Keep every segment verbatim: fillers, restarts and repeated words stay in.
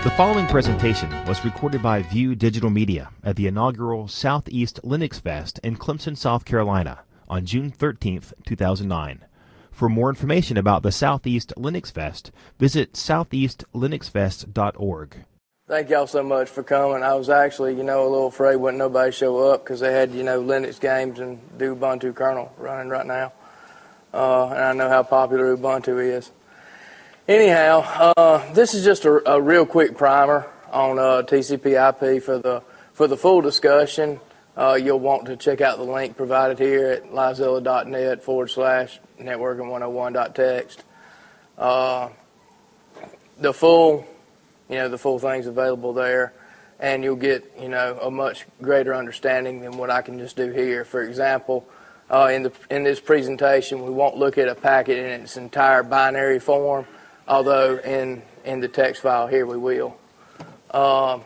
The following presentation was recorded by View Digital Media at the inaugural Southeast Linux Fest in Clemson, South Carolina on June thirteenth, two thousand nine. For more information about the Southeast Linux Fest, visit southeast linux fest dot org. Thank y'all so much for coming. I was actually, you know, a little afraid wouldn't nobody show up because they had, you know, Linux games and the Ubuntu kernel running right now. Uh, and I know how popular Ubuntu is. Anyhow, uh, this is just a, a real quick primer on uh, T C P I P. For the for the full discussion, uh, you'll want to check out the link provided here at lizilla.net forward slash networking one oh one dot text. Uh, the full, you know, the full thing's available there, and you'll get, you know, a much greater understanding than what I can just do here. For example, uh, in the in this presentation, we won't look at a packet in its entire binary form. Although in, in the text file here we will. Uh,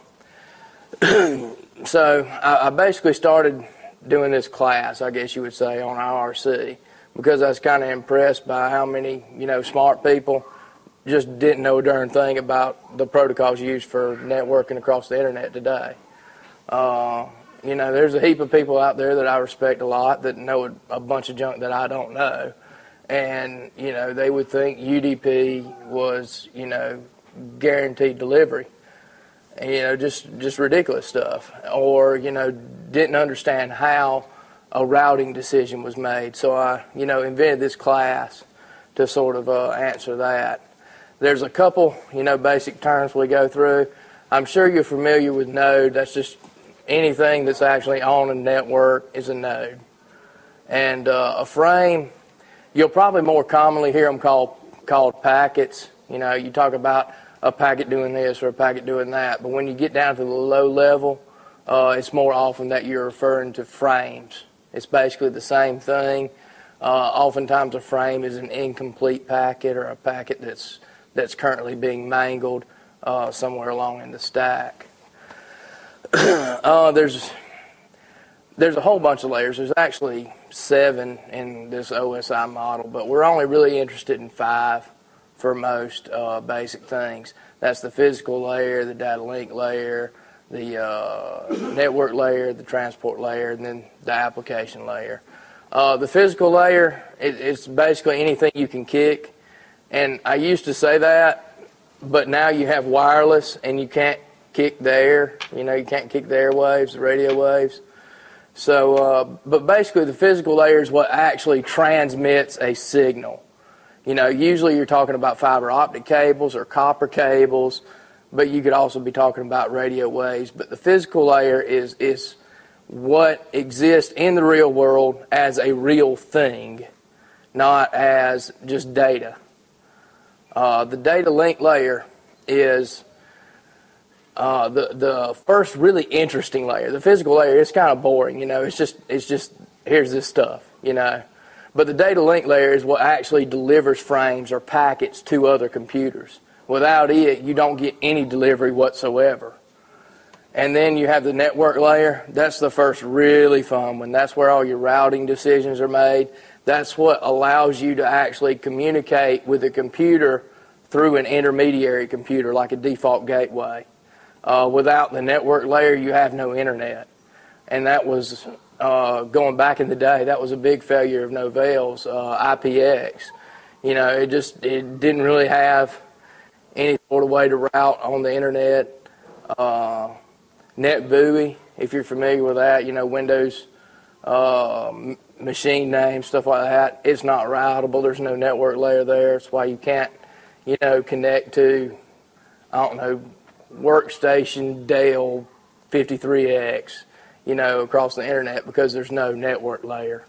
so I, I basically started doing this class, I guess you would say, on I R C because I was kind of impressed by how many, you know, smart people just didn't know a darn thing about the protocols used for networking across the internet today. Uh, you know, there's a heap of people out there that I respect a lot that know a, a bunch of junk that I don't know. And, you know, they would think U D P was, you know, guaranteed delivery. And, you know, just, just ridiculous stuff. Or, you know, didn't understand how a routing decision was made. So I, you know, invented this class to sort of uh, answer that. There's a couple, you know, basic terms we go through. I'm sure you're familiar with node. That's just anything that's actually on a network is a node. And uh, a frame... You'll probably more commonly hear them called called packets. You know, you talk about a packet doing this or a packet doing that. But when you get down to the low level, uh, it's more often that you're referring to frames. It's basically the same thing. Uh, oftentimes a frame is an incomplete packet or a packet that's that's currently being mangled uh, somewhere along in the stack. uh, there's there's a whole bunch of layers. There's actually seven in this O S I model, but we're only really interested in five for most uh, basic things. That's the physical layer, the data link layer, the uh, network layer, the transport layer, and then the application layer. Uh, the physical layer, it, it's basically anything you can kick, and I used to say that, but now you have wireless, and you can't kick the air. You know, you can't kick the airwaves, the radio waves. So, uh, but basically the physical layer is what actually transmits a signal. You know, usually you're talking about fiber optic cables or copper cables, but you could also be talking about radio waves. But the physical layer is, is what exists in the real world as a real thing, not as just data. Uh, the data link layer is... Uh, the the first really interesting layer, the physical layer, it's kind of boring, you know. It's just it's just here's this stuff, you know. But the data link layer is what actually delivers frames or packets to other computers. Without it, you don't get any delivery whatsoever. And then you have the network layer. That's the first really fun one. That's where all your routing decisions are made. That's what allows you to actually communicate with a computer through an intermediary computer, like a default gateway. Uh, without the network layer, you have no internet. And that was, uh, going back in the day, that was a big failure of Novell's uh, I P X. You know, it just it didn't really have any sort of way to route on the internet. Uh, NetBEUI, if you're familiar with that, you know, Windows uh, machine name, stuff like that, it's not routable. There's no network layer there. That's why you can't, you know, connect to, I don't know, Workstation Dell fifty-three X, you know, across the internet because there's no network layer.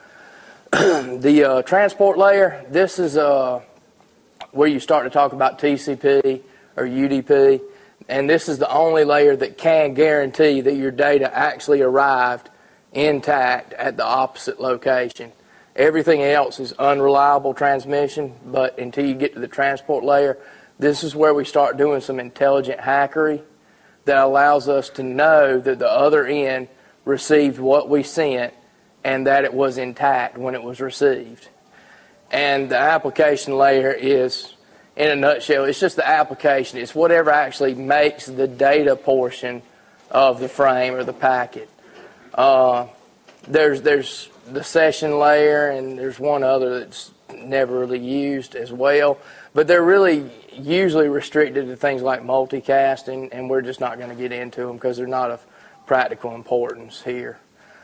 the uh, transport layer, this is uh, where you start to talk about T C P or U D P, and this is the only layer that can guarantee that your data actually arrived intact at the opposite location. Everything else is unreliable transmission, but until you get to the transport layer, this is where we start doing some intelligent hackery that allows us to know that the other end received what we sent and that it was intact when it was received. And the application layer is, in a nutshell, it's just the application. It's whatever actually makes the data portion of the frame or the packet. Uh, there's there's the session layer, and there's one other that's never really used as well. But they're really usually restricted to things like multicast, and, and we're just not going to get into them because they're not of practical importance here.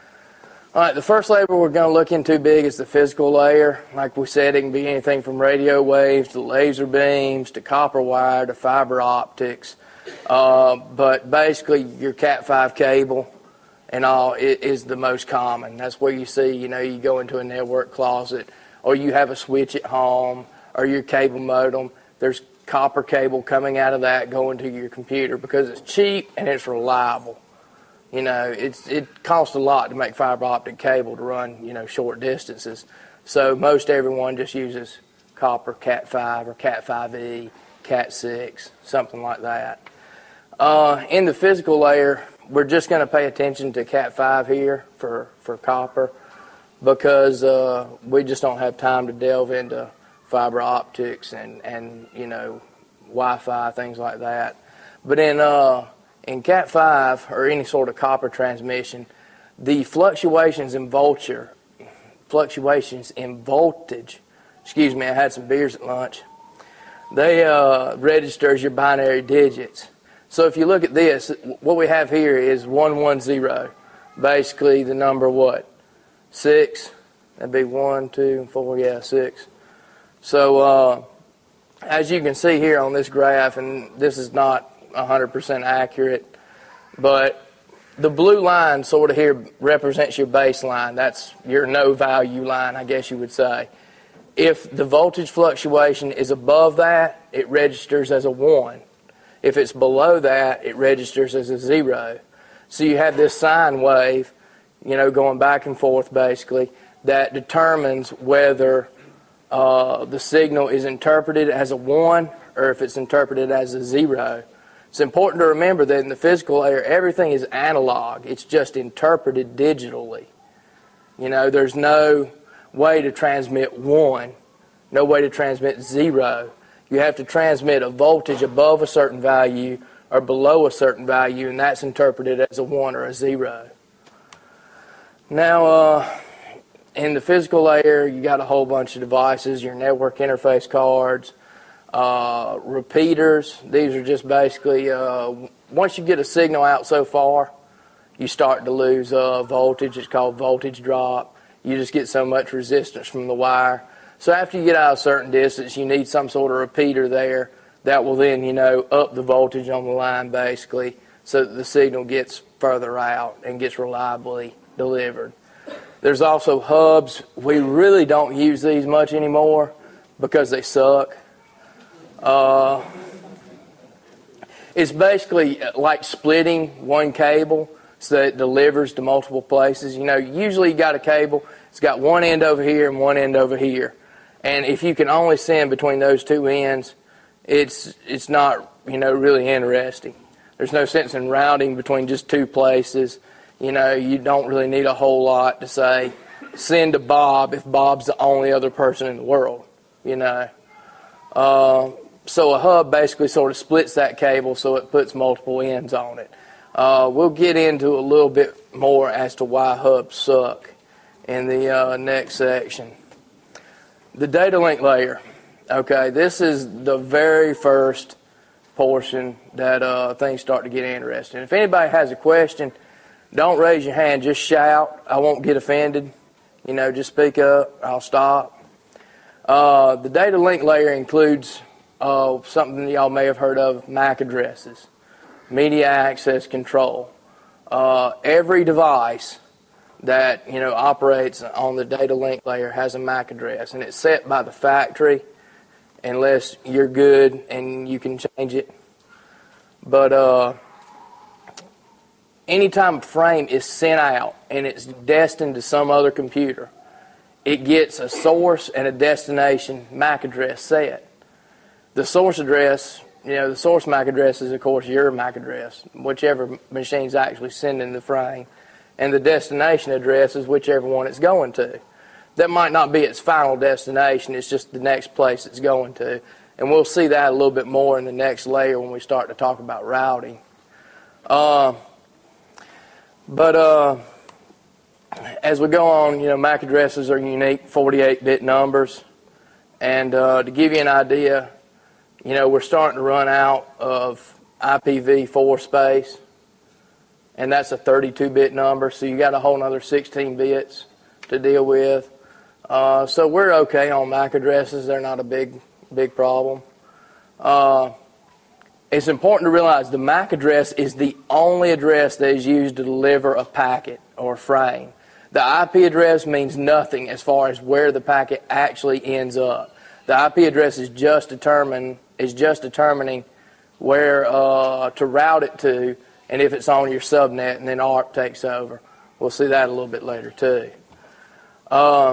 All right, the first layer we're going to look into big is the physical layer. Like we said, it can be anything from radio waves to laser beams to copper wire to fiber optics. Uh, but basically, your cat five cable and all is the most common. That's where you see, you know, you go into a network closet, or you have a switch at home, or your cable modem. There's copper cable coming out of that going to your computer because it's cheap and it's reliable. You know, it's it costs a lot to make fiber optic cable to run, you know, short distances. So most everyone just uses copper cat five or cat five E, cat six, something like that. Uh, in the physical layer, we're just going to pay attention to cat five here for, for copper because uh, we just don't have time to delve into fiber optics and, and you know, Wi-Fi, things like that. But in... Uh, In cat five, or any sort of copper transmission, the fluctuations in voltage, fluctuations in voltage, excuse me, I had some beers at lunch, they uh, registers your binary digits. So if you look at this, what we have here is one one zero, basically the number what? Six, that'd be one, two, four, yeah, six. So uh, as you can see here on this graph, and this is not one hundred percent accurate, but the blue line sort of here represents your baseline. That's your no value line, I guess you would say. If the voltage fluctuation is above that, it registers as a one. If it's below that, it registers as a zero. So you have this sine wave, you know, going back and forth basically, that determines whether uh, the signal is interpreted as a one or if it's interpreted as a zero. It's important to remember that in the physical layer, everything is analog. It's just interpreted digitally. You know, there's no way to transmit one, no way to transmit zero. You have to transmit a voltage above a certain value or below a certain value, and that's interpreted as a one or a zero. Now, uh, in the physical layer, you got a whole bunch of devices, your network interface cards, Uh, repeaters. These are just basically, uh, once you get a signal out so far, you start to lose uh, voltage. It's called voltage drop. You just get so much resistance from the wire. So after you get out a certain distance, you need some sort of repeater there that will then, you know, up the voltage on the line basically so that the signal gets further out and gets reliably delivered. There's also hubs. We really don't use these much anymore because they suck. Uh, it's basically like splitting one cable so that it delivers to multiple places. You know, usually you got a cable, it's got one end over here and one end over here. And if you can only send between those two ends, it's it's not, you know, really interesting. There's no sense in routing between just two places. You know, you don't really need a whole lot to say, send to Bob if Bob's the only other person in the world, you know. Uh, So a hub basically sort of splits that cable so it puts multiple ends on it. Uh, we'll get into a little bit more as to why hubs suck in the uh, next section. The data link layer. Okay, this is the very first portion that uh, things start to get interesting. If anybody has a question, don't raise your hand, just shout. I won't get offended. You know, just speak up, I'll stop. Uh, the data link layer includes Uh, something y'all may have heard of, M A C addresses, media access control. Uh, every device that, you know, operates on the data link layer has a M A C address, and it's set by the factory unless you're good and you can change it. But uh, anytime a frame is sent out and it's destined to some other computer, it gets a source and a destination M A C address set. The source address, you know, the source M A C address is, of course, your M A C address, whichever machine's actually sending the frame. And the destination address is whichever one it's going to. That might not be its final destination, it's just the next place it's going to. And we'll see that a little bit more in the next layer when we start to talk about routing. Uh, but uh, as we go on, you know, M A C addresses are unique forty-eight bit numbers. And uh, to give you an idea, you know, we're starting to run out of I P v four space. And that's a thirty-two bit number, so you got a whole another sixteen bits to deal with. Uh, so we're okay on M A C addresses. They're not a big, big problem. Uh, it's important to realize the M A C address is the only address that is used to deliver a packet or frame. The I P address means nothing as far as where the packet actually ends up. The I P address is just determine is just determining where uh, to route it to, and if it's on your subnet, and then A R P takes over. We'll see that a little bit later too. Um,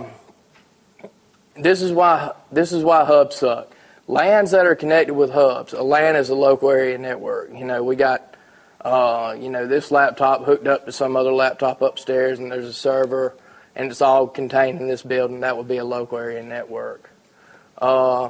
this is why this is why hubs suck. LANs that are connected with hubs. A LAN is a local area network. You know, we got uh, you know this laptop hooked up to some other laptop upstairs, and there's a server, and it's all contained in this building. That would be a local area network. Uh,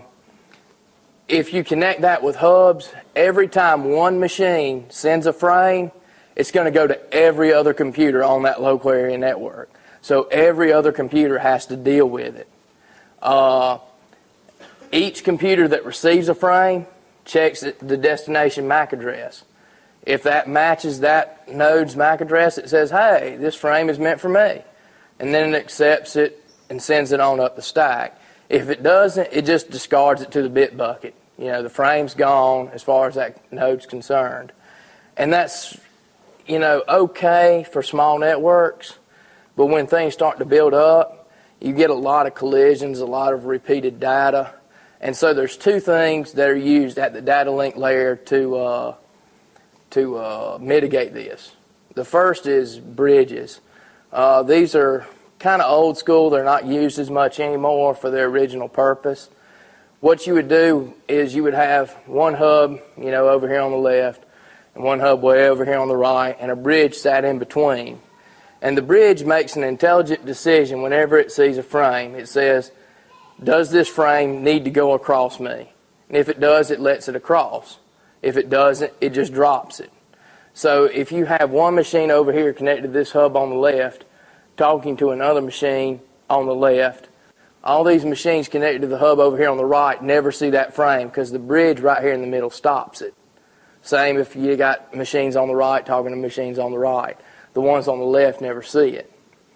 if you connect that with hubs, every time one machine sends a frame, it's going to go to every other computer on that local area network. So every other computer has to deal with it. Uh, each computer that receives a frame checks the destination M A C address. If that matches that node's M A C address, it says, hey, this frame is meant for me. And then it accepts it and sends it on up the stack. If it doesn't, it just discards it to the bit bucket. You know, the frame's gone as far as that node's concerned. And that's, you know, okay for small networks, but when things start to build up, you get a lot of collisions, a lot of repeated data. And so there's two things that are used at the data link layer to, uh, to uh, mitigate this. The first is bridges. Uh, these are kind of old school. They're not used as much anymore for their original purpose. What you would do is you would have one hub, you know, over here on the left, and one hub way over here on the right, and a bridge sat in between. And the bridge makes an intelligent decision whenever it sees a frame. It says, does this frame need to go across me? And if it does, it lets it across. If it doesn't, it just drops it. So if you have one machine over here connected to this hub on the left, talking to another machine on the left, all these machines connected to the hub over here on the right never see that frame because the bridge right here in the middle stops it. Same if you got machines on the right talking to machines on the right. The ones on the left never see it.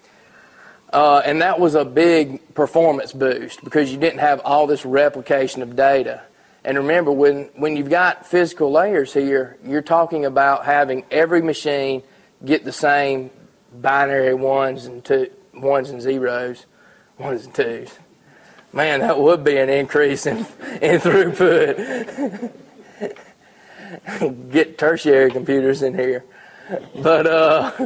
Uh, and that was a big performance boost because you didn't have all this replication of data. And remember, when, when you've got physical layers here, you're talking about having every machine get the same binary ones and two, ones and zeros, ones and twos. Man, that would be an increase in, in throughput. Get tertiary computers in here. But uh,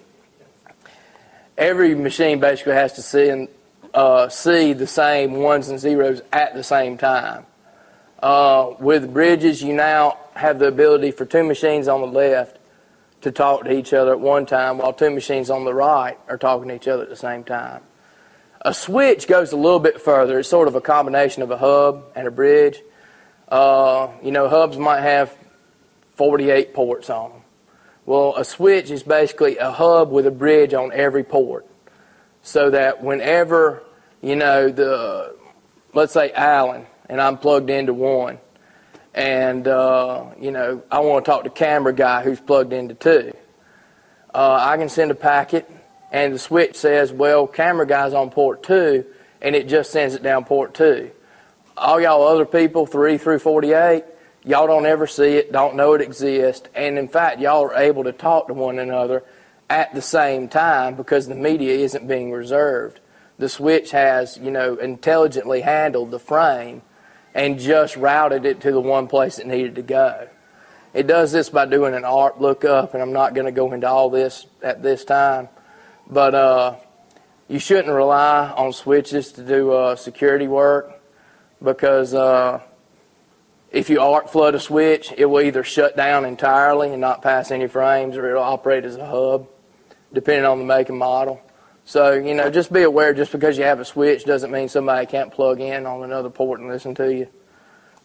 every machine basically has to see, and, uh, see the same ones and zeros at the same time. Uh, with bridges, you now have the ability for two machines on the left to talk to each other at one time while two machines on the right are talking to each other at the same time. A switch goes a little bit further. It's sort of a combination of a hub and a bridge. Uh, you know, hubs might have forty-eight ports on them. Well, a switch is basically a hub with a bridge on every port. So that whenever, you know, the, let's say Allen, and I'm plugged into one, and, uh, you know, I want to talk to camera guy who's plugged into two. Uh, I can send a packet, and the switch says, well, camera guy's on port two, and it just sends it down port two. All y'all other people, three through forty-eight, y'all don't ever see it, don't know it exists, and in fact, y'all are able to talk to one another at the same time because the media isn't being reserved. The switch has, you know, intelligently handled the frame and just routed it to the one place it needed to go. It does this by doing an A R P lookup, and I'm not going to go into all this at this time, but uh, you shouldn't rely on switches to do uh, security work because uh, if you A R P flood a switch, it will either shut down entirely and not pass any frames, or it will operate as a hub, depending on the make and model. So, you know, just be aware, just because you have a switch doesn't mean somebody can't plug in on another port and listen to you.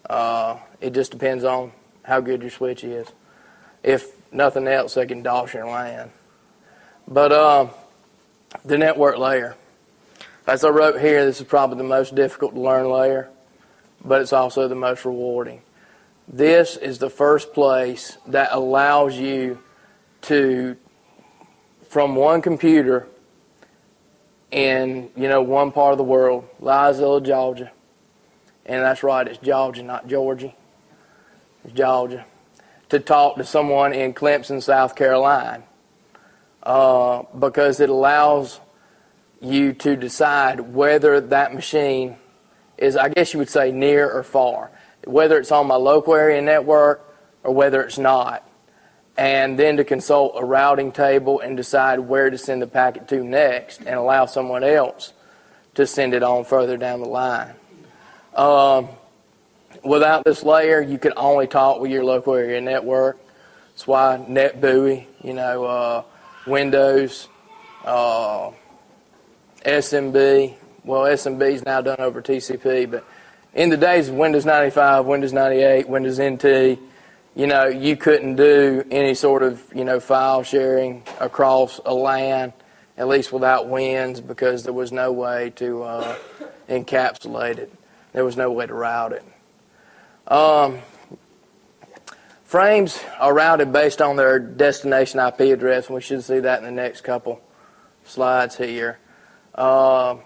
Uh, it just depends on how good your switch is. If nothing else, they can DOS your LAN. But uh, the network layer. As I wrote here, this is probably the most difficult to learn layer, but it's also the most rewarding. This is the first place that allows you to, from one computer in, you know, one part of the world, Lysilla, Georgia, and that's right, it's Georgia, not Georgia, it's Georgia, to talk to someone in Clemson, South Carolina, uh, because it allows you to decide whether that machine is, I guess you would say, near or far, whether it's on my local area network or whether it's not, and then to consult a routing table and decide where to send the packet to next and allow someone else to send it on further down the line. Um, without this layer, you can only talk with your local area network. That's why NetBEUI, you know, uh, Windows, uh, S M B, well, S M B is now done over T C P, but in the days of Windows ninety-five, Windows ninety-eight, Windows N T, you know, you couldn't do any sort of, you know, file sharing across a LAN, at least without WINS, because there was no way to uh, encapsulate it. There was no way to route it. Um, frames are routed based on their destination I P address, and we should see that in the next couple slides here. Uh,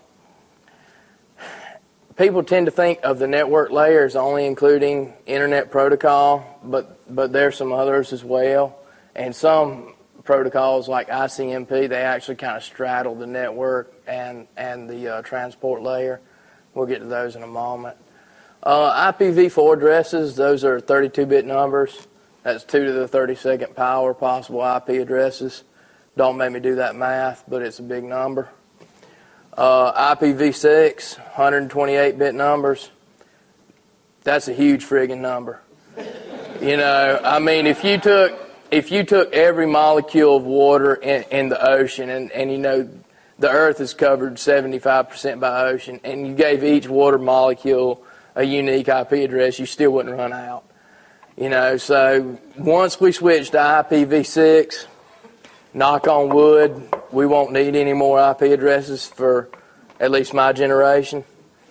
people tend to think of the network layer as only including Internet Protocol, but, but there's some others as well. And some protocols like I C M P, they actually kind of straddle the network and, and the uh, transport layer. We'll get to those in a moment. Uh, I P v four addresses, those are thirty-two bit numbers. That's two to the thirty-second power possible I P addresses. Don't make me do that math, but it's a big number. Uh, I P v six, one hundred twenty-eight bit numbers. That's a huge friggin' number. You know, I mean, if you took if you took every molecule of water in, in the ocean, and, and you know, the Earth is covered seventy-five percent by ocean, and you gave each water molecule a unique I P address, you still wouldn't run out. You know, so once we switch to I P v six, knock on wood, we won't need any more I P addresses for at least my generation.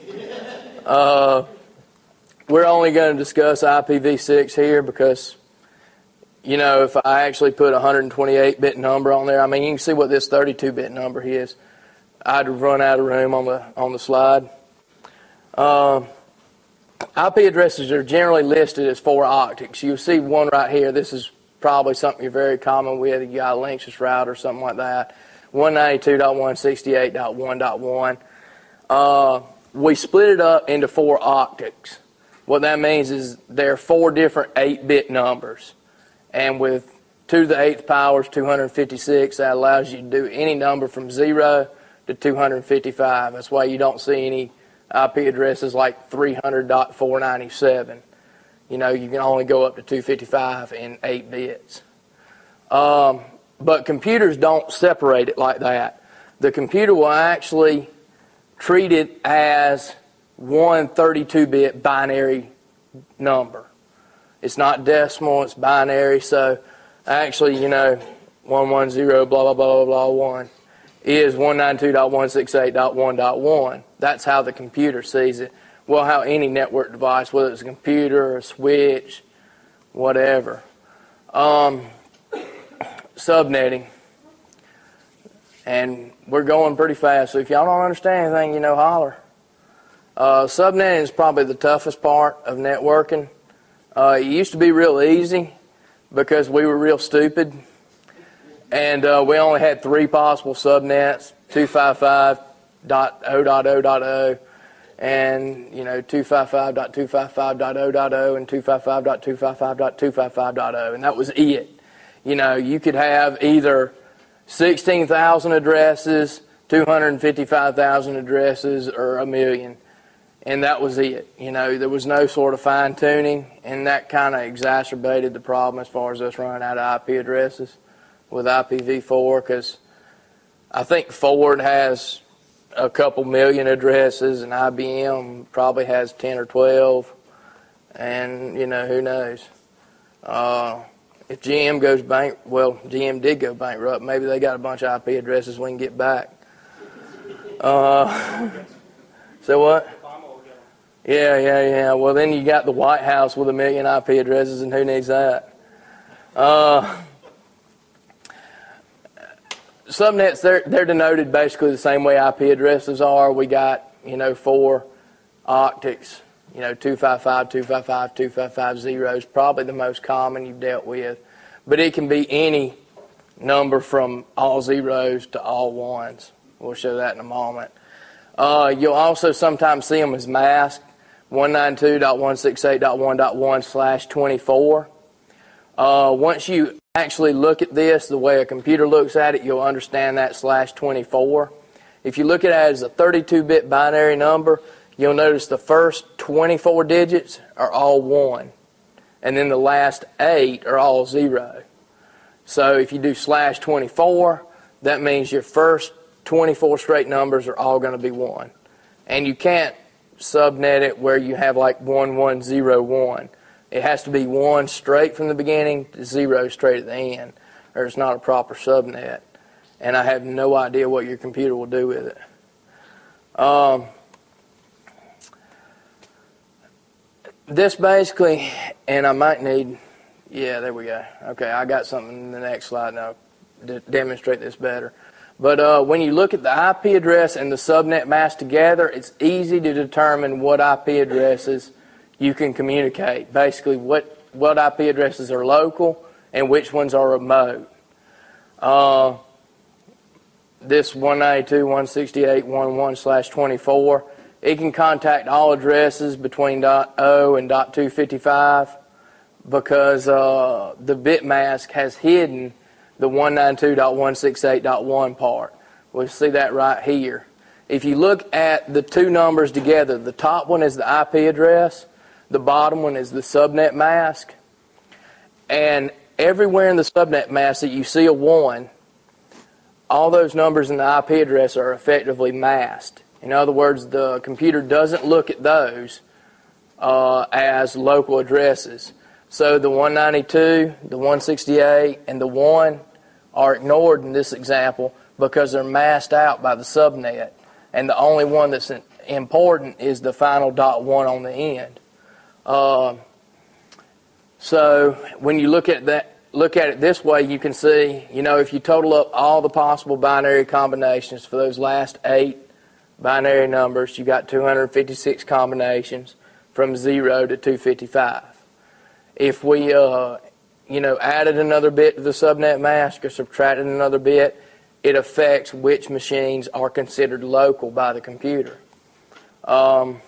Uh, we're only going to discuss I P v six here because, you know, if I actually put a one hundred twenty-eight bit number on there, I mean, you can see what this thirty-two bit number is. I'd run out of room on the on the slide. Uh, I P addresses are generally listed as four octets. You'll see one right here. This is probably something you're very common with. You got a Linksys route or something like that. one ninety-two dot one sixty-eight dot one dot one. Uh, we split it up into four octets. What that means is there are four different eight bit numbers. And with two to the eighth power is two hundred fifty-six. That allows you to do any number from zero to two hundred fifty-five. That's why you don't see any I P addresses like three hundred dot four ninety-seven. You know, you can only go up to two fifty-five in eight bits. Um, but computers don't separate it like that. The computer will actually treat it as one thirty-two bit binary number. It's not decimal, it's binary. So actually, you know, one one zero blah, blah, blah, blah, blah, one is one ninety-two dot one sixty-eight dot one dot one. That's how the computer sees it. Well, how any network device, whether it's a computer or a switch, whatever. Um, subnetting. And we're going pretty fast, so if y'all don't understand anything, you know, holler. Uh, subnetting is probably the toughest part of networking. Uh, it used to be real easy because we were real stupid. And uh, we only had three possible subnets, two fifty-five dot zero dot zero dot zero, and, you know, two fifty-five dot two fifty-five dot zero dot zero and two fifty-five dot two fifty-five dot two fifty-five dot zero, and that was it. You know, you could have either sixteen thousand addresses, two hundred fifty-five thousand addresses, or a million, and that was it. You know, there was no sort of fine-tuning, and that kind of exacerbated the problem as far as us running out of I P addresses with I P v four, because I think Ford has a couple million addresses, and I B M probably has ten or twelve, and, you know, who knows. Uh, if G M goes bank, well, G M did go bankrupt. Maybe they got a bunch of I P addresses we can get back. Uh, so what? Yeah, yeah, yeah. Well, then you got the White House with a million I P addresses, and who needs that? Uh, subnets, they're, they're denoted basically the same way I P addresses are. We got, you know, four octets, you know, two fifty-five, two fifty-five, two fifty-five zeros, probably the most common you've dealt with. But it can be any number from all zeros to all ones. We'll show that in a moment. Uh, you'll also sometimes see them as masked. one ninety-two dot one sixty-eight dot one dot one slash twenty-four. Uh, once you actually look at this, the way a computer looks at it, you'll understand that slash twenty-four. If you look at it as a thirty-two bit binary number, you'll notice the first twenty-four digits are all one, and then the last eight are all zero. So if you do slash twenty-four, that means your first twenty-four straight numbers are all going to be one. And you can't subnet it where you have like one one zero one. It has to be one straight from the beginning to zero straight at the end, or it's not a proper subnet. And I have no idea what your computer will do with it. Um, this basically, and I might need, yeah, there we go. Okay, I got something in the next slide now to demonstrate this better. But uh, when you look at the I P address and the subnet mask together, it's easy to determine what I P addresses you can communicate. Basically, what, what I P addresses are local and which ones are remote. Uh, this one ninety-two dot one sixty-eight dot one one slash twenty-four, it can contact all addresses between .zero and .two fifty-five because uh, the bit mask has hidden the one ninety-two dot one sixty-eight dot one part. We'll see that right here. If you look at the two numbers together, the top one is the I P address, the bottom one is the subnet mask, and everywhere in the subnet mask that you see a one, all those numbers in the I P address are effectively masked. In other words, the computer doesn't look at those uh, as local addresses. So the one ninety-two, the one sixty-eight, and the one are ignored in this example because they're masked out by the subnet. And the only one that's important is the final dot one on the end. Uh, so when you look at that, look at it this way, you can see, you know, if you total up all the possible binary combinations for those last eight binary numbers, you got two hundred fifty-six combinations from zero to two fifty-five. If we, uh, you know, added another bit to the subnet mask or subtracted another bit, it affects which machines are considered local by the computer. Um,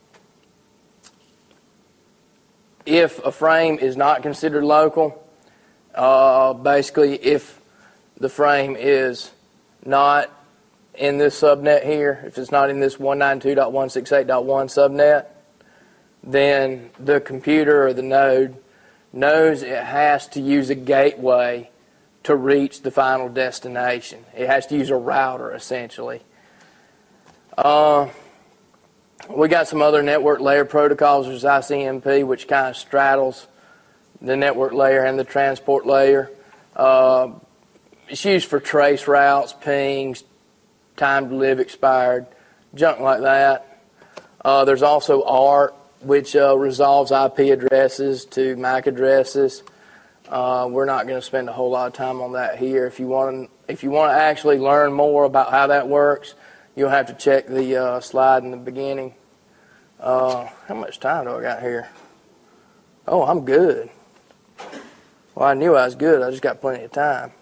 if a frame is not considered local, uh, basically if the frame is not in this subnet here, if it's not in this one ninety-two dot one sixty-eight dot one subnet, then the computer or the node knows it has to use a gateway to reach the final destination. It has to use a router, essentially. Uh, we got some other network layer protocols. There's I C M P, which kind of straddles the network layer and the transport layer. Uh, it's used for trace routes, pings, time to live expired, junk like that. Uh, there's also A R T, which uh, resolves I P addresses to M A C addresses. Uh, we're not going to spend a whole lot of time on that here. If you want to, if you want to actually learn more about how that works, you'll have to check the uh, slide in the beginning. Uh, how much time do I got here? Oh, I'm good. Well, I knew I was good. I just got plenty of time.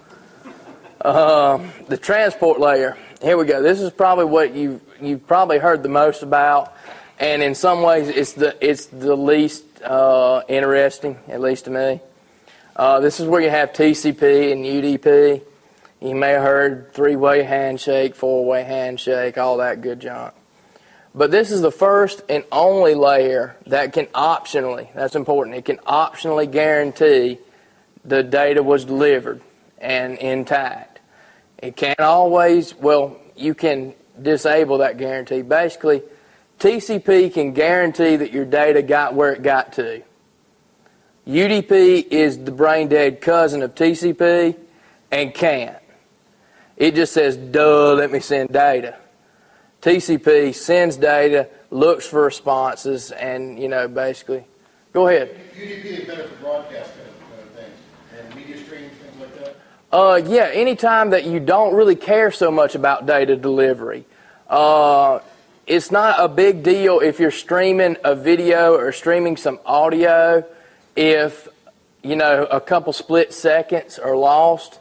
Uh, the transport layer. Here we go. This is probably what you you've probably heard the most about, and in some ways, it's the it's the least uh, interesting, at least to me. Uh, this is where you have T C P and U D P. You may have heard three-way handshake, four-way handshake, all that good junk. But this is the first and only layer that can optionally, that's important, it can optionally guarantee the data was delivered and intact. It can't always, well, you can disable that guarantee. Basically, T C P can guarantee that your data got where it got to. U D P is the brain-dead cousin of T C P and can't. It just says, duh, let me send data. T C P sends data, looks for responses, and, you know, basically, go ahead. U D P is better for broadcast kind of things, and media streams, things like that? Uh, yeah, anytime that you don't really care so much about data delivery. Uh, it's not a big deal if you're streaming a video or streaming some audio if, you know, a couple split seconds are lost.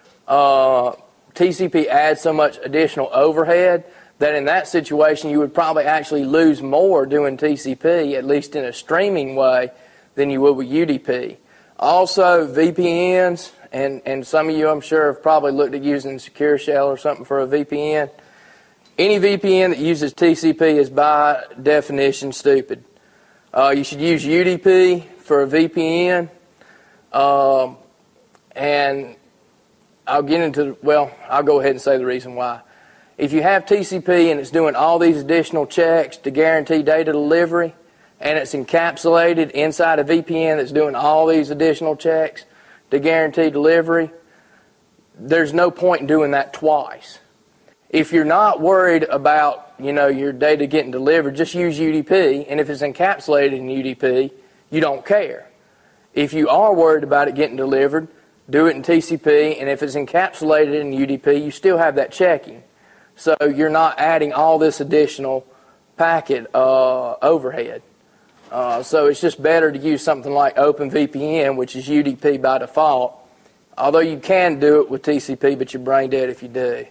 Uh, T C P adds so much additional overhead that in that situation you would probably actually lose more doing T C P, at least in a streaming way, than you would with U D P. Also, V P Ns, and, and some of you I'm sure have probably looked at using Secure Shell or something for a V P N. Any V P N that uses T C P is by definition stupid. Uh, you should use U D P for a V P N, um, and I'll get into, well, I'll go ahead and say the reason why. If you have T C P and it's doing all these additional checks to guarantee data delivery, and it's encapsulated inside a V P N that's doing all these additional checks to guarantee delivery, there's no point in doing that twice. If you're not worried about, you know, your data getting delivered, just use U D P, and if it's encapsulated in U D P, you don't care. If you are worried about it getting delivered, do it in T C P, and if it's encapsulated in U D P, you still have that checking. So you're not adding all this additional packet uh, overhead. Uh, so it's just better to use something like OpenVPN, which is U D P by default, although you can do it with T C P, but you're brain dead if you do.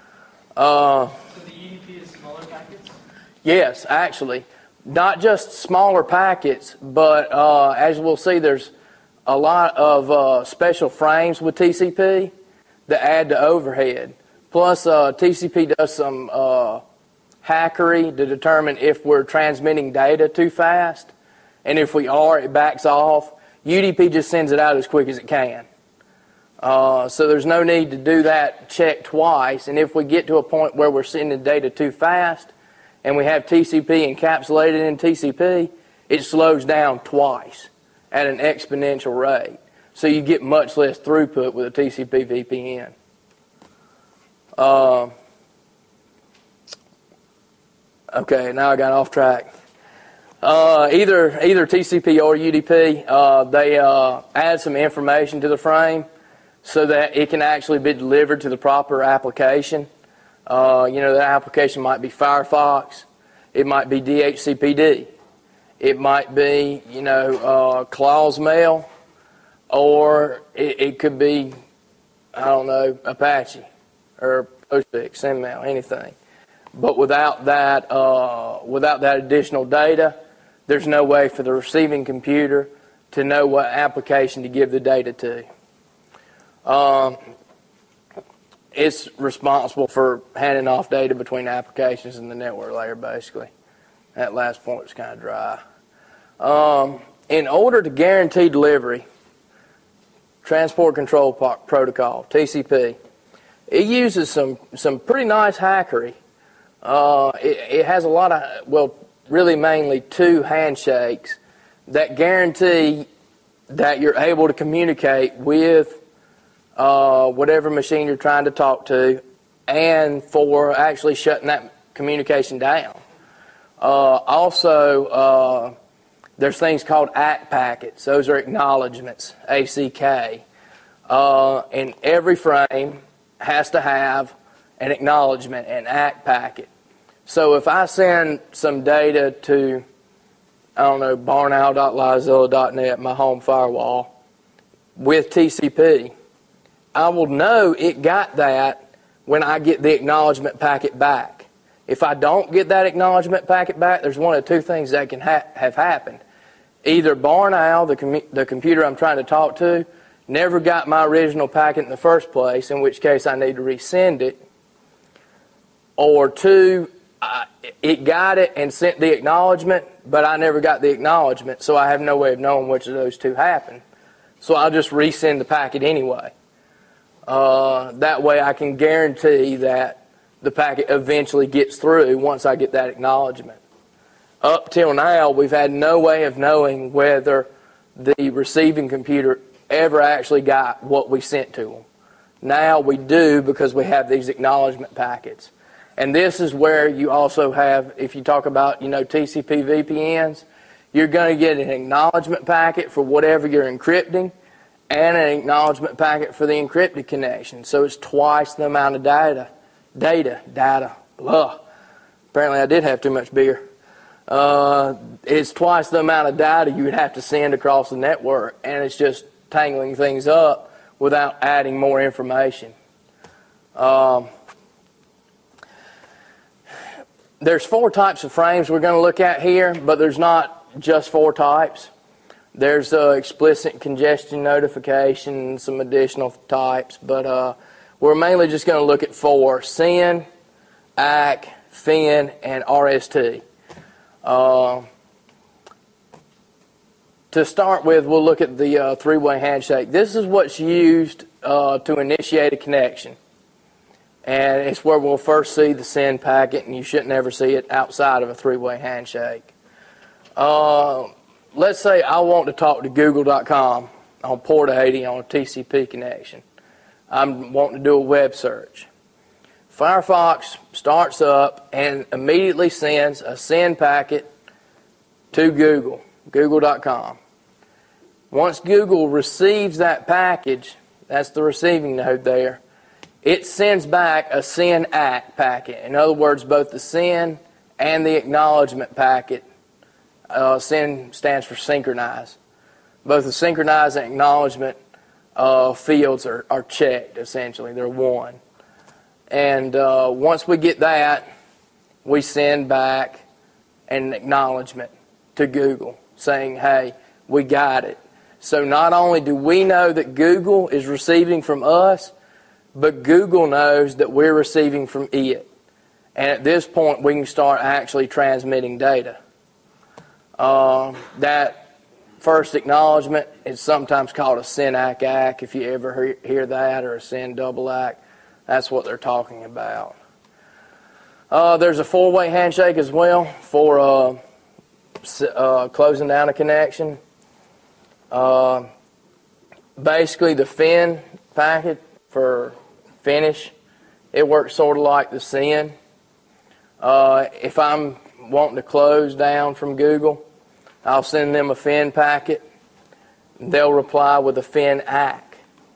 Uh, so the U D P is smaller packets? Yes, actually. Not just smaller packets, but uh, as we'll see, there's a lot of uh, special frames with T C P that add to overhead. Plus, uh, T C P does some uh, hackery to determine if we're transmitting data too fast. And if we are, it backs off. U D P just sends it out as quick as it can. Uh, so there's no need to do that check twice. And if we get to a point where we're sending data too fast and we have T C P encapsulated in T C P, it slows down twice at an exponential rate. So you get much less throughput with a T C P V P N. Uh, okay, now I got off track. Uh, either either T C P or U D P, uh, they uh, add some information to the frame so that it can actually be delivered to the proper application. Uh, you know, that application might be Firefox, it might be D H C P D, it might be, you know, uh, Claws Mail, or it, it could be, I don't know, Apache or Postfix, SendMail, anything. But without that, uh, without that additional data, there's no way for the receiving computer to know what application to give the data to. Um, it's responsible for handing off data between applications and the network layer, basically. That last point was kind of dry. Um, in order to guarantee delivery, Transport Control Protocol, T C P, it uses some, some pretty nice hackery. Uh, it, it has a lot of, well, really mainly two handshakes that guarantee that you're able to communicate with uh, whatever machine you're trying to talk to, and for actually shutting that communication down. Uh, also, uh, there's things called A C K packets. Those are acknowledgments, A C K. Uh, and every frame has to have an acknowledgement, an A C K packet. So if I send some data to, I don't know, barnowl dot lizilla dot net, my home firewall, with T C P, I will know it got that when I get the acknowledgement packet back. If I don't get that acknowledgement packet back, there's one of two things that can ha- have happened. Either Barnowl, the, com- the computer I'm trying to talk to, never got my original packet in the first place, in which case I need to resend it. Or two, I, it got it and sent the acknowledgement, but I never got the acknowledgement, so I have no way of knowing which of those two happened. So I'll just resend the packet anyway. Uh, that way I can guarantee that the packet eventually gets through once I get that acknowledgement. up till now, we've had no way of knowing whether the receiving computer ever actually got what we sent to them. Now we do, because we have these acknowledgement packets. And this is where you also have, if you talk about, you know, T C P V P Ns, you're going to get an acknowledgement packet for whatever you're encrypting and an acknowledgement packet for the encrypted connection. So it's twice the amount of data. Data. Data. Blah. Apparently I did have too much beer. Uh, it's twice the amount of data you would have to send across the network, and it's just tangling things up without adding more information. Um, there's four types of frames we're going to look at here, but there's not just four types. There's uh, explicit congestion notification and some additional types, but uh, we're mainly just going to look at four: S Y N, A C, F I N, and R S T. Uh, to start with, we'll look at the uh, three-way handshake. This is what's used uh, to initiate a connection. And it's where we'll first see the send packet, and you shouldn't ever see it outside of a three-way handshake. Uh, let's say I want to talk to Google dot com on port eighty on a T C P connection. I'm wanting to do a web search. Firefox starts up and immediately sends a send packet to Google, Google dot com. Once Google receives that package, that's the receiving node there, it sends back a send A C packet. In other words, both the send and the acknowledgement packet, uh, send stands for synchronize. Both the synchronize and acknowledgement uh, fields are, are checked, essentially. They're one. And uh, once we get that, we send back an acknowledgement to Google saying, hey, we got it. So not only do we know that Google is receiving from us, but Google knows that we're receiving from it. And at this point, we can start actually transmitting data. Uh, that first acknowledgement is sometimes called a send A C A C, if you ever hear that, or a send double A C. That's what they're talking about. Uh, there's a four-way handshake as well for uh, uh, closing down a connection. Uh, basically, the F I N packet for finish, it works sort of like the send. Uh, if I'm wanting to close down from Google, I'll send them a F I N packet. They'll reply with a F I N A C.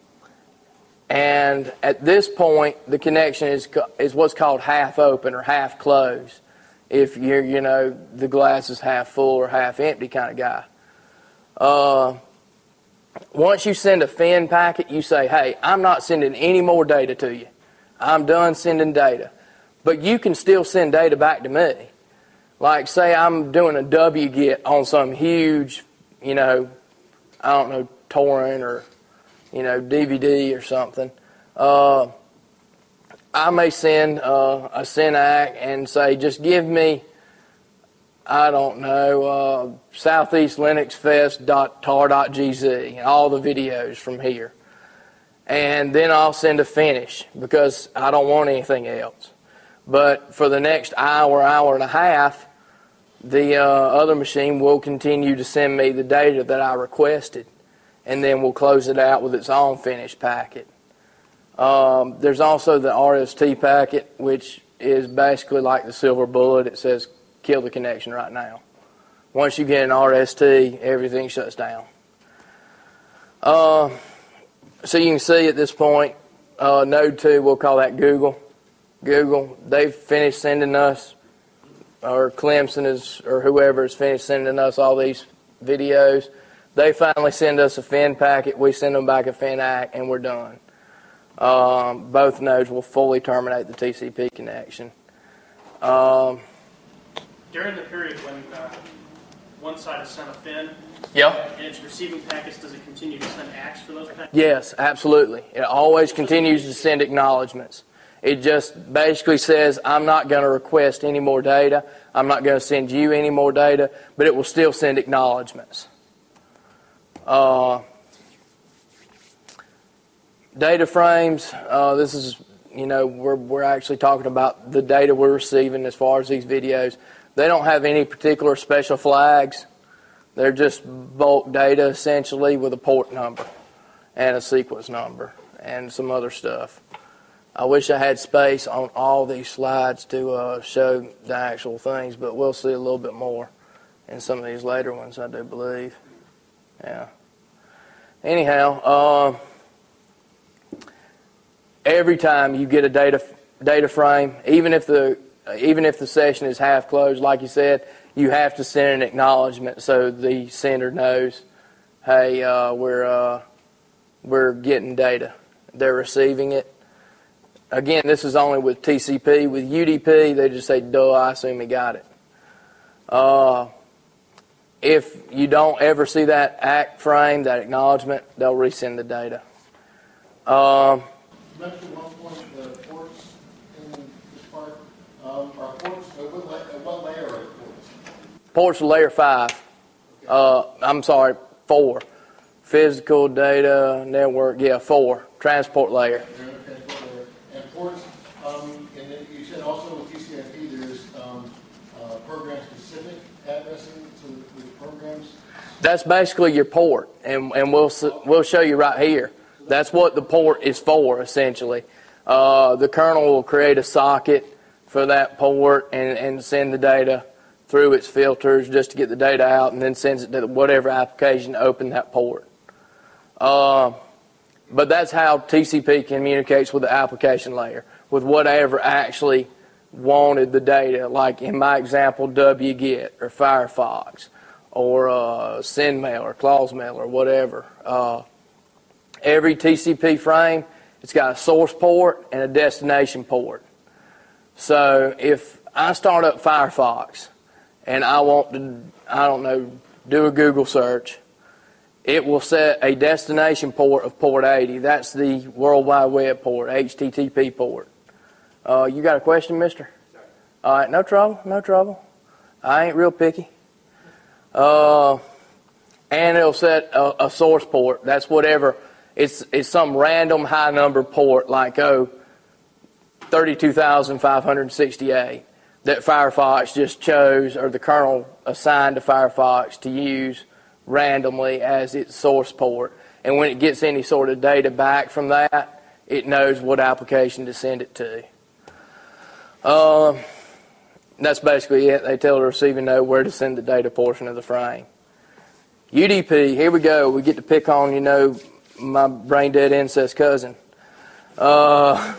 And at this point, the connection is is what's called half open or half closed. If you're, you know, the glass is half full or half empty kind of guy. Uh, once you send a F I N packet, you say, hey, I'm not sending any more data to you. I'm done sending data. But you can still send data back to me. Like, say I'm doing a W get on some huge, you know, I don't know, torrent or, you know, D V D or something. Uh, I may send uh, a send A C and say, just give me, I don't know, uh, southeast linux fest dot tar dot g z, and all the videos from here. And then I'll send a finish because I don't want anything else. But for the next hour, hour and a half, the uh, other machine will continue to send me the data that I requested, and then we'll close it out with its own finished packet. Um, there's also the R S T packet, which is basically like the silver bullet. It says, kill the connection right now. Once you get an R S T, everything shuts down. Uh, so you can see at this point, uh, node two, we'll call that Google. Google, they've finished sending us, or Clemson is, or whoever is finished sending us all these videos. They finally send us a F I N packet. We send them back a F I N A C, and we're done. Um, both nodes will fully terminate the T C P connection. Um, During the period when uh, one side has sent a F I N, yeah. and it's receiving packets, does it continue to send A C S for those packets? Yes, absolutely. It always continues to send acknowledgments. It just basically says, I'm not going to request any more data. I'm not going to send you any more data, but it will still send acknowledgments. Uh, data frames, uh, this is, you know, we're, we're actually talking about the data we're receiving as far as these videos. They don't have any particular special flags. They're just bulk data essentially with a port number and a sequence number and some other stuff. I wish I had space on all these slides to uh, show the actual things, but we'll see a little bit more in some of these later ones, I do believe. Yeah. Anyhow, uh, every time you get a data data frame, even if the even if the session is half closed, like you said, you have to send an acknowledgement so the sender knows, hey, uh, we're uh, we're getting data. They're receiving it. Again, this is only with T C P. With U D P, they just say, duh, I assume he got it. Uh, if you don't ever see that act frame, that acknowledgement, they'll resend the data. Um, You mentioned one point the ports in this part. Um, are ports, uh, what, la- uh, what layer are the ports? ports are layer five. Okay. Uh, I'm sorry, four. Physical data network, yeah, four. Transport layer. They're in the transport layer. And ports, um, and then you said also with T C I P there's um, uh, program-specific addressing to the programs. That's basically your port, and and we'll s- we'll show you right here. That's what the port is for, essentially. Uh, the kernel will create a socket for that port and, and send the data through its filters just to get the data out, and then sends it to whatever application to open that port. Uh, but that's how T C P communicates with the application layer, with whatever actually wanted the data, like in my example, wget or Firefox or uh, SendMail or ClauseMail or whatever. Uh, every T C P frame, it's got a source port and a destination port. So if I start up Firefox and I want to, I don't know, do a Google search, it will set a destination port of port eighty. That's the World Wide Web port, H T T P port. Uh, you got a question, mister? Sorry. All right, no trouble, no trouble. I ain't real picky. Uh, and it'll set a, a source port. That's whatever. It's it's some random high number port like, oh, thirty-two thousand five hundred sixty-eight that Firefox just chose, or the kernel assigned to Firefox to use randomly as its source port. And when it gets any sort of data back from that, it knows what application to send it to. Uh, that's basically it. They tell the receiving node where to send the data portion of the frame. U D P, here we go. We get to pick on, you know, my brain-dead incest cousin. Uh,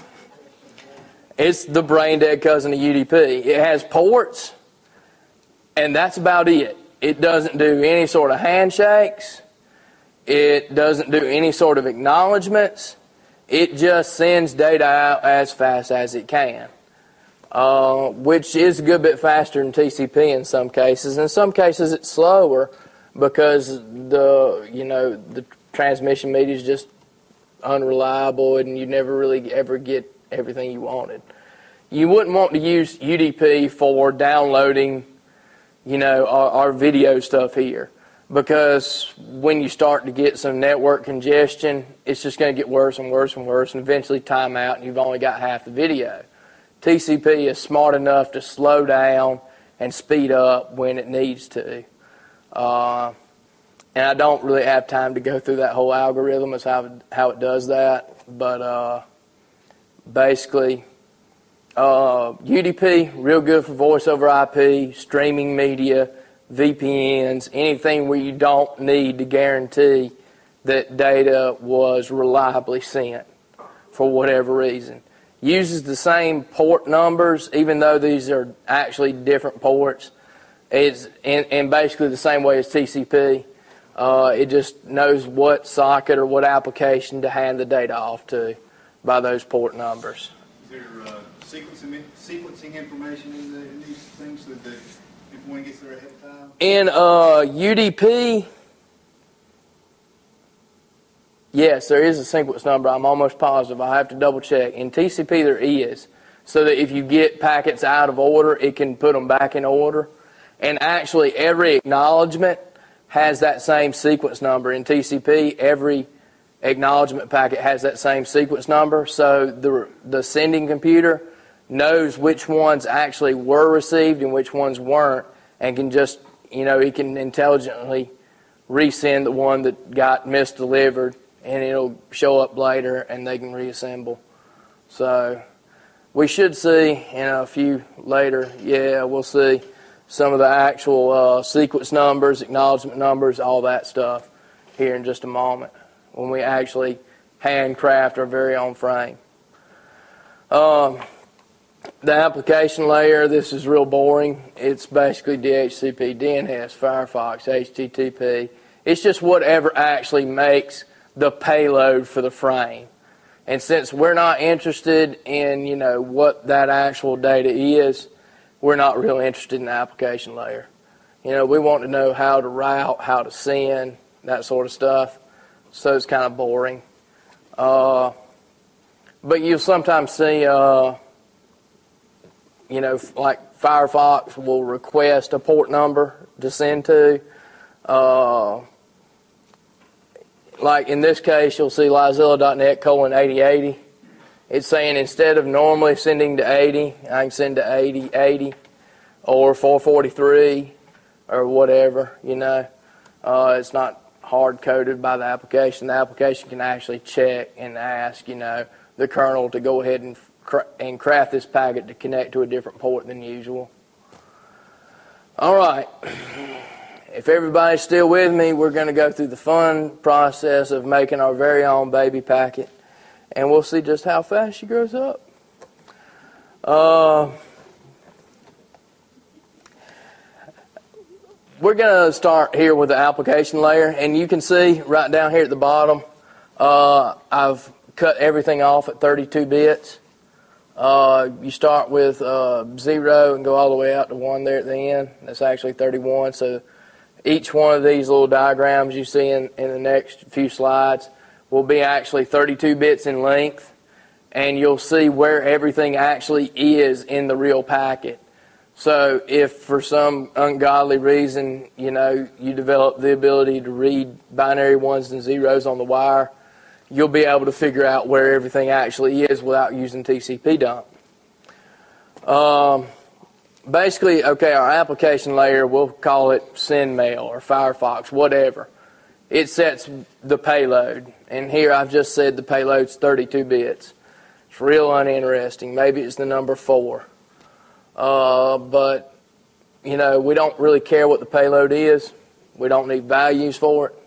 it's the brain-dead cousin of U D P. It has ports, and that's about it. It doesn't do any sort of handshakes. It doesn't do any sort of acknowledgments. It just sends data out as fast as it can, uh, which is a good bit faster than T C P in some cases. In some cases, it's slower because the you know the transmission media is just unreliable, and you never really ever get everything you wanted. You wouldn't want to use U D P for downloading, you know, our, our video stuff here, because when you start to get some network congestion, it's just going to get worse and worse and worse, and eventually time out, and you've only got half the video. T C P is smart enough to slow down and speed up when it needs to. Uh, and I don't really have time to go through that whole algorithm as how, how it does that, but uh, basically, Uh, U D P, real good for voice over I P, streaming media, V P Ns, anything where you don't need to guarantee that data was reliably sent for whatever reason. Uses the same port numbers, even though these are actually different ports. It's in, in basically the same way as T C P. Uh, it just knows what socket or what application to hand the data off to by those port numbers. Is there uh, sequencing, sequencing information in, the, in these things so that if one gets there ahead of time? In uh, U D P, yes, there is a sequence number. I'm almost positive. I have to double check. In T C P, there is, so that if you get packets out of order, it can put them back in order. And actually, every acknowledgement has that same sequence number. In T C P, every acknowledgement packet has that same sequence number. So the the sending computer knows which ones actually were received and which ones weren't, and can just, you know, he can intelligently resend the one that got misdelivered, and it'll show up later and they can reassemble. So we should see in a few later, yeah, we'll see some of the actual uh, sequence numbers, acknowledgement numbers, all that stuff here in just a moment when we actually handcraft our very own frame. Um, the application layer, this is real boring. It's basically D H C P, D N S, Firefox, H T T P. It's just whatever actually makes the payload for the frame. And since we're not interested in, you know, what that actual data is, we're not really interested in the application layer. You know, we want to know how to route, how to send, that sort of stuff. So it's kind of boring. Uh, but you'll sometimes see, uh, you know, like Firefox will request a port number to send to. Uh, like in this case, you'll see Lizilla dot net colon eighty eighty. It's saying instead of normally sending to eighty, I can send to eighty eighty or four forty-three or whatever, you know. Uh, it's not hard-coded by the application. The application can actually check and ask, you know, the kernel to go ahead and, cra and craft this packet to connect to a different port than usual. All right. If everybody's still with me, we're going to go through the fun process of making our very own baby packet, and we'll see just how fast she grows up. Uh, we're going to start here with the application layer, and you can see right down here at the bottom, uh, I've cut everything off at thirty-two bits. Uh, you start with uh, zero and go all the way out to one there at the end. That's actually thirty-one, so each one of these little diagrams you see in, in the next few slides will be actually thirty-two bits in length, and you'll see where everything actually is in the real packet. So if for some ungodly reason, you know, you develop the ability to read binary ones and zeros on the wire, you'll be able to figure out where everything actually is without using T C P dump. Um, Basically, okay, our application layer, we'll call it SendMail or Firefox, whatever. It sets the payload. And here I've just said the payload's thirty-two bits. It's real uninteresting. Maybe it's the number four. Uh, but, you know, we don't really care what the payload is. We don't need values for it.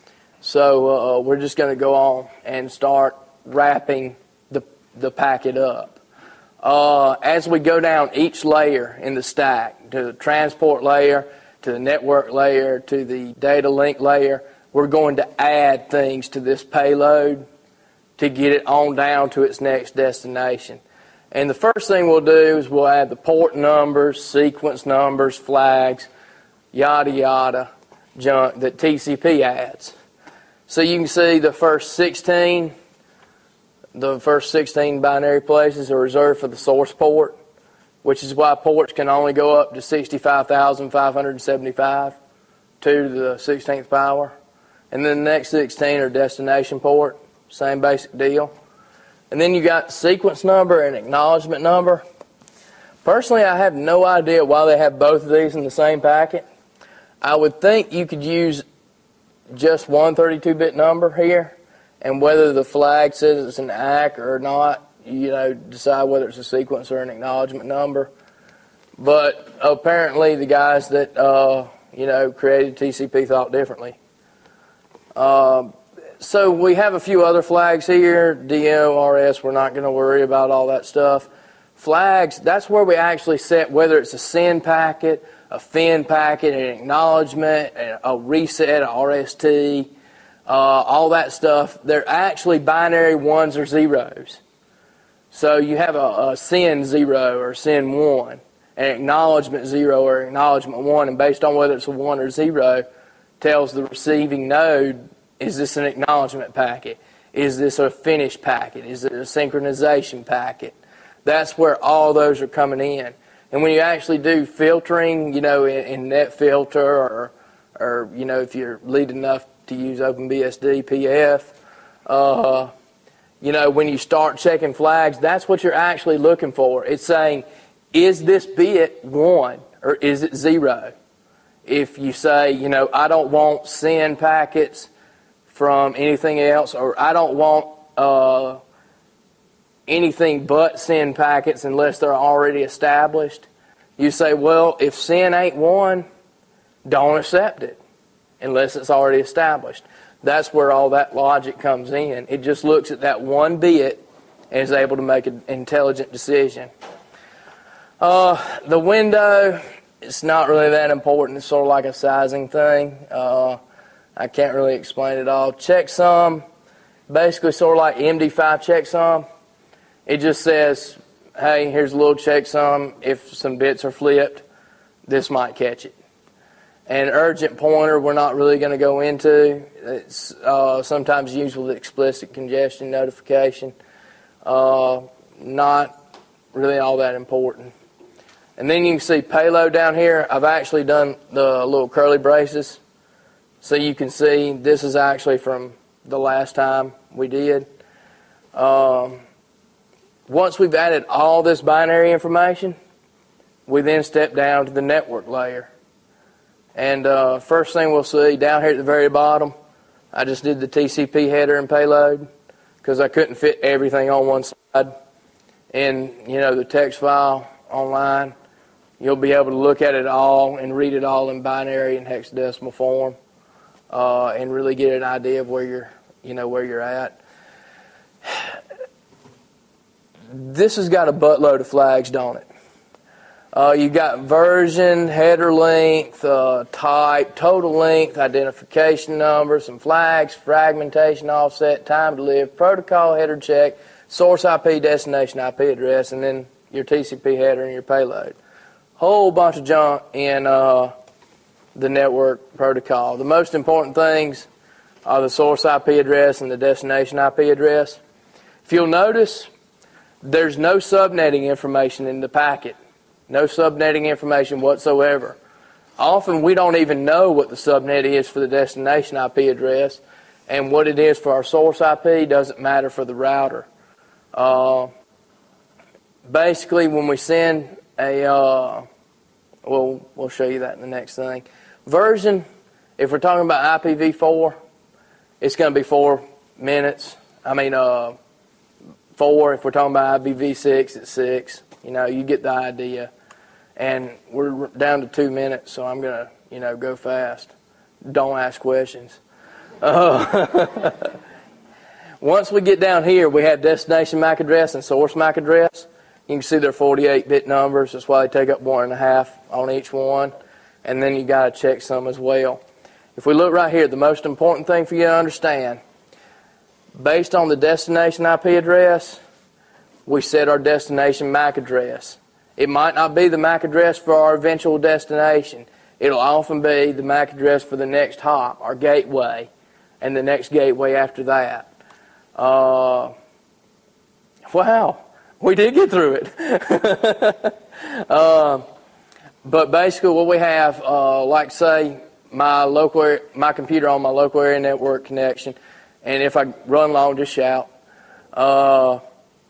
So uh, we're just going to go on and start wrapping the, the packet up. Uh, as we go down each layer in the stack, to the transport layer, to the network layer, to the data link layer, we're going to add things to this payload to get it on down to its next destination. And the first thing we'll do is we'll add the port numbers, sequence numbers, flags, yada yada, junk that T C P adds. So you can see the first sixteen The first sixteen binary places are reserved for the source port, which is why ports can only go up to sixty-five thousand five hundred seventy-five, two to the sixteenth power. And then the next sixteen are destination port, same basic deal. And then you got sequence number and acknowledgement number. Personally, I have no idea why they have both of these in the same packet. I would think you could use just one thirty-two bit number here, and whether the flag says it's an A C K or not, you know, decide whether it's a sequence or an acknowledgement number. But apparently the guys that, uh, you know, created T C P thought differently. Uh, so we have a few other flags here. D O, R S, we're not going to worry about all that stuff. Flags, that's where we actually set whether it's a send packet, a F I N packet, an acknowledgement, a reset, a R S T. Uh, all that stuff, they're actually binary ones or zeros. So you have a, a send zero or send one, an acknowledgement zero or acknowledgement one, and based on whether it's a one or zero, tells the receiving node, is this an acknowledgement packet? Is this a finish packet? Is it a synchronization packet? That's where all those are coming in. And when you actually do filtering, you know, in, in NetFilter or, or, you know, if you're lead enough to use OpenBSD P F, uh, you know, when you start checking flags, that's what you're actually looking for. It's saying, is this bit one or is it zero? If you say, you know, I don't want send packets from anything else, or I don't want uh, anything but send packets unless they're already established, you say, well, if send ain't one, don't accept it unless it's already established. That's where all that logic comes in. It just looks at that one bit and is able to make an intelligent decision. Uh, the window, it's not really that important. It's sort of like a sizing thing. Uh, I can't really explain it all. Checksum, basically sort of like M D five checksum. It just says, hey, here's a little checksum. If some bits are flipped, this might catch it. And urgent pointer, we're not really going to go into. It's uh, sometimes used with explicit congestion notification. Uh, not really all that important. And then you can see payload down here. I've actually done the little curly braces. So you can see this is actually from the last time we did. Um, once we've added all this binary information, we then step down to the network layer. And uh, first thing we'll see down here at the very bottom, I just did the T C P header and payload because I couldn't fit everything on one side. And, you know, the text file online, you'll be able to look at it all and read it all in binary and hexadecimal form uh, and really get an idea of where you're, you know, where you're at. This has got a buttload of flags, don't it? Uh, you got version, header length, uh, type, total length, identification number, some flags, fragmentation, offset, time to live, protocol header check, source I P, destination I P address, and then your T C P header and your payload. Whole bunch of junk in uh, the network protocol. The most important things are the source I P address and the destination I P address. If you'll notice, there's no subnetting information in the packet. No subnetting information whatsoever. Often we don't even know what the subnet is for the destination I P address, and what it is for our source I P doesn't matter for the router. Uh, basically, when we send a, uh, well, we'll show you that in the next thing. Version, if we're talking about I P v four, it's going to be four minutes. I mean, uh, four. If we're talking about I P v six, it's six. You know, you get the idea. And we're down to two minutes, so I'm going to, you know, go fast. Don't ask questions. Uh, once we get down here, we have destination M A C address and source M A C address. You can see they're forty-eight bit numbers. That's why they take up one and a half on each one. And then you got to check some as well. If we look right here, the most important thing for you to understand, based on the destination I P address, we set our destination M A C address. It might not be the M A C address for our eventual destination. It'll often be the M A C address for the next hop, our gateway, and the next gateway after that. Uh, wow, we did get through it. uh, but basically what we have, uh, like say, my local, my computer on my local area network connection, and if I run long, just shout. Uh,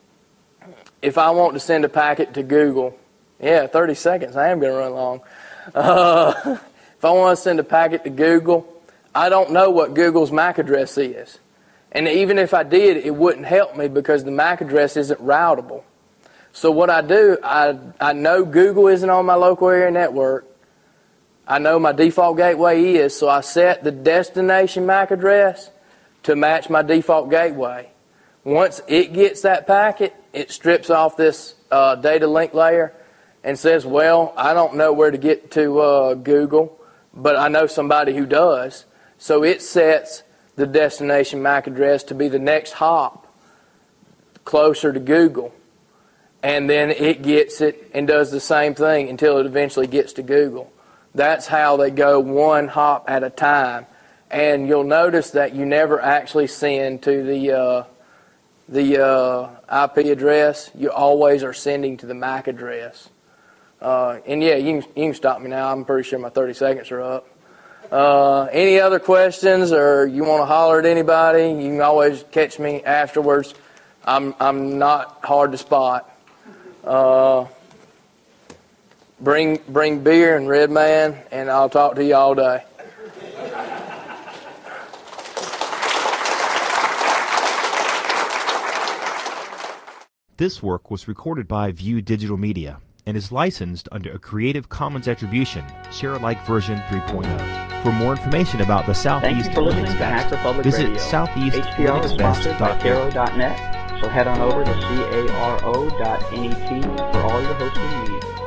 If I want to send a packet to Google, yeah, thirty seconds, I am going to run long. Uh, if I want to send a packet to Google, I don't know what Google's M A C address is. And even if I did, it wouldn't help me because the M A C address isn't routable. So what I do, I, I know Google isn't on my local area network. I know my default gateway is, so I set the destination M A C address to match my default gateway. Once it gets that packet, it strips off this uh, data link layer and says, well, I don't know where to get to uh, Google, but I know somebody who does. So it sets the destination M A C address to be the next hop closer to Google. And then it gets it and does the same thing until it eventually gets to Google. That's how they go one hop at a time. And you'll notice that you never actually send to the uh, the uh, I P address. You always are sending to the M A C address. Uh, and yeah, you can, you can stop me now. I'm pretty sure my thirty seconds are up. Uh, any other questions, or you want to holler at anybody, you can always catch me afterwards. I'm I'm not hard to spot. Uh, bring bring beer and Red Man, and I'll talk to you all day. This work was recorded by View Digital Media and is licensed under a Creative Commons Attribution, Share-alike version three point oh. For more information about the Southeast Linux Fest, visit southeast linux fest dot caro dot net. So head on over to caro dot net for all your hosting needs.